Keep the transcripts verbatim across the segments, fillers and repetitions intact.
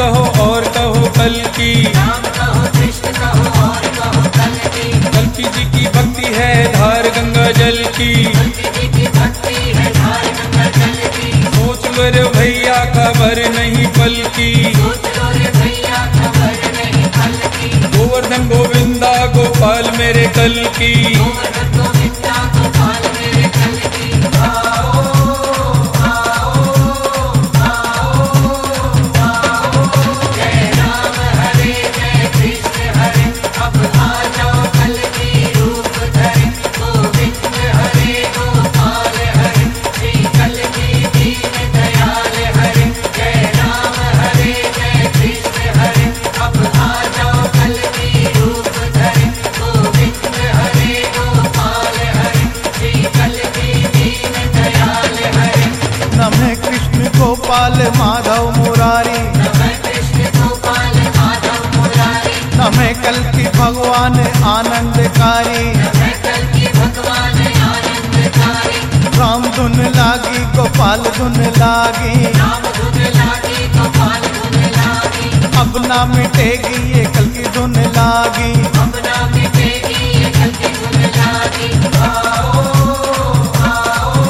कहो और कहो कल की, राम कहो कृष्ण कहो और कहो कल की, कल्की जी की भक्ति है धार गंगा जल की, कल्की जी की भक्ति है धार गंगा जल की, सोच लो रे भैया खबर नहीं पल की, सोच लो रे भैया खबर नहीं पल की, गोवर्धन गोविंदा गोपाल मेरे कल की, गोवर्धन गोविंदा गोपाल मेरे कल की। आओ आओ आओ आओ, जय राम हरे जय कृष्ण हरे, अब आ जाओ कल की रूप धरे, गोविंद हरे गोपाल हरे, श्री कल की दीन दयाल हरे, जय राम हरे जय कृष्ण हरे, अब आ जाओ कल की रूप धरे, गोविंद हरे गोपाल हरे, श्री कल की दीन दयाल हरे। नमः कृष्ण गोपाल माधव मुरारी, नमः कृष्ण गोपाल माधव मुरारी, नमः कल्कि भगवान आनंदकारी, नमः कल्कि भगवान आनंदकारी, राम धुन लागी गोपाल धुन लागी, राम धुन लागी गोपाल धुन लागी, अब ना मिटेगी ये कल्कि धुन लागी। अब ना मिटेगी ये कल्कि धुन लागी। आओ आओ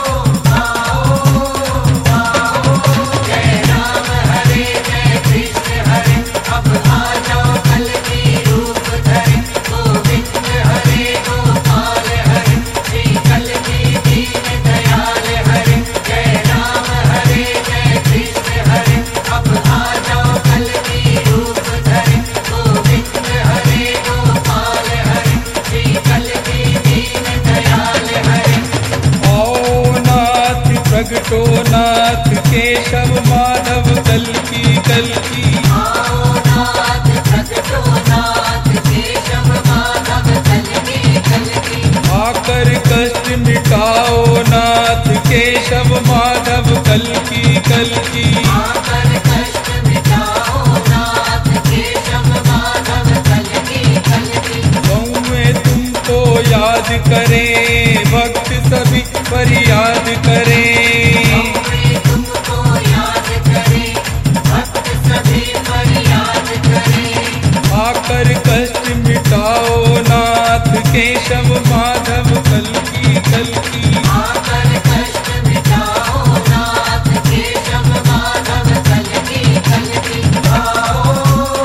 आओ आओ, जय राम हरे जय कृष्ण हरे, अब आ जाओ कल की रूप धरे, गोविंद हरे गोपाल हरे, श्री कल की दीन दयाल हरे, जय राम हरे जय कृष्ण हरे, अब आ जाओ कल की रूप धरे, गोविंद हरे गोपाल हरे, श्री कल की दीन दयाल हरे। आओ नाथ प्रगटो नाथ केशव माधव कल की कल की, आओ नाथ प्रगटो नाथ केशव माधव कल की कल की, आकर कष्ट मिटाओ नाथ केशव माधव कल की कल की, आकर कष्ट मिटाओ नाथ केशव माधव कल की कल की, गाँव में तुमको याद करें भक्त सभी फरियाद करें, हमें तुमको याद करें, भक्त सभी फरियाद करें, आकर कष्ट मिटाओ नाथ केशव माधव कल की कल की, आकर कष्ट मिटाओ नाथ केशव माधव कल की कल की। आओ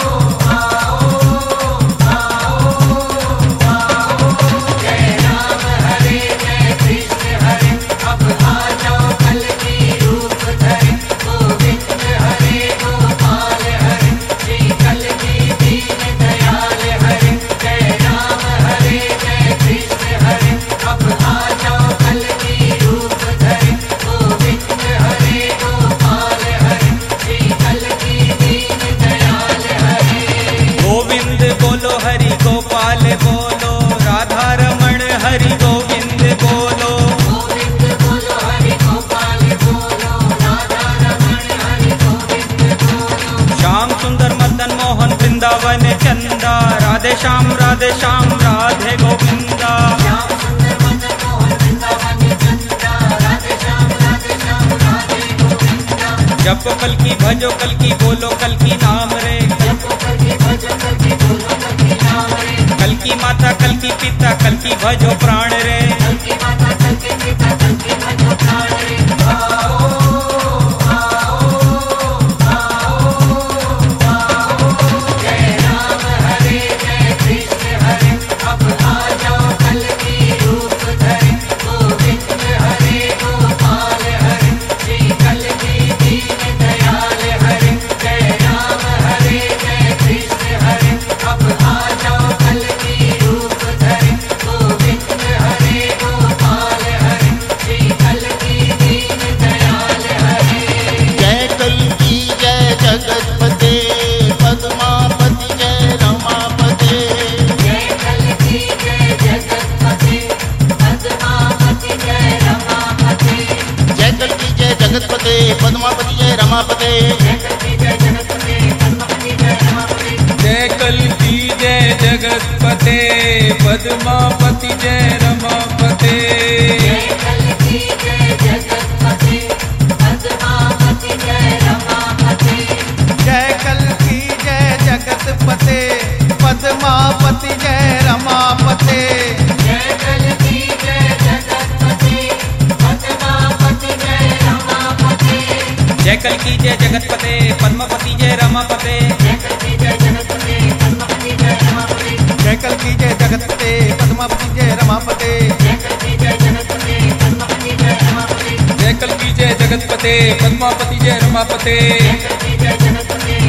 आओ आओ आओ, जय राम हरे जय कृष्ण हरे, अब आ जाओ कल की रूप धरे, गोविंद हरे गोपाल हरे, श्री कल की दीन दयाल हरे, जय राम हरे जय कृष्ण हरे, अब आ जाओ कल की रूप धरे, गोविंद हरे गोपाल हरे, श्री कल की दीन दयाल हरे। गोविंद बोलो हरि गोपाल बोलो, राधा रमण हरि गोविंद बोलो, गोविंद बोलो हरि गोपाल बोलो, राधा रमण हरि गोविंद बोलो, श्याम सुंदर मदन मोहन वृंदावन चंदा, राधे श्याम राधे श्याम राधे गोविंदा, श्याम सुंदर मदन मोहन वृंदावन चंदा, राधे श्याम राधे श्याम राधे गोविंदा, जप कल की भजो कल की बोलो कल की नाम रे, जपो कल की भजो कल की बोलो कल की नाम रे, कल की माता कल की पिता कल की भजो प्राण रे, कल की माता कल के पिता कल की भजो प्राण रे। आओ आओ आओ आओ, जय राम हरे जय कृष्ण हरे, अब आ जाओ कल की रूप धरे, गोविंद हरे गोपाल हरे, श्री कल की दीन दयाल हरे, जय राम हरे जय कृष्ण हरे, अब आ जाओ कल की रूप धरे, गोविंद हरे गोपाल हरे, श्री कल की दीन दयाल हरे। जय कल्की जय जगतपते, पद्मापति जय रमापते, जय कल्की जय जगतपते, पद्मावती जय रमापते, जय कल्की जय जगतपते, पद्मापति जय रमापते, जय कल्की जय जगतपते, पद्मावती जय रमापते, जय कल की जय जगतपते पद्मापति जय रमापते, जय कल्की जय जगतपते, पद्मावती जय रमापते, जय जगतपते पद्मापति जय रमापते जय कल्की जय जगतपते पद्मापति जय रमापते जय कल्की जय जगतपते पद्मापति जय रमापते जय कल्की जय जगतपते पद्मापति जय रमापते जय कल्की जय जगतपते पद्मापति जय रमापते जय कल्की जय जगतपते पद्मापति जय रमापते जय कल्की जय जगतपते पद्मापति जय रमापते जय कल्की जय जगतपते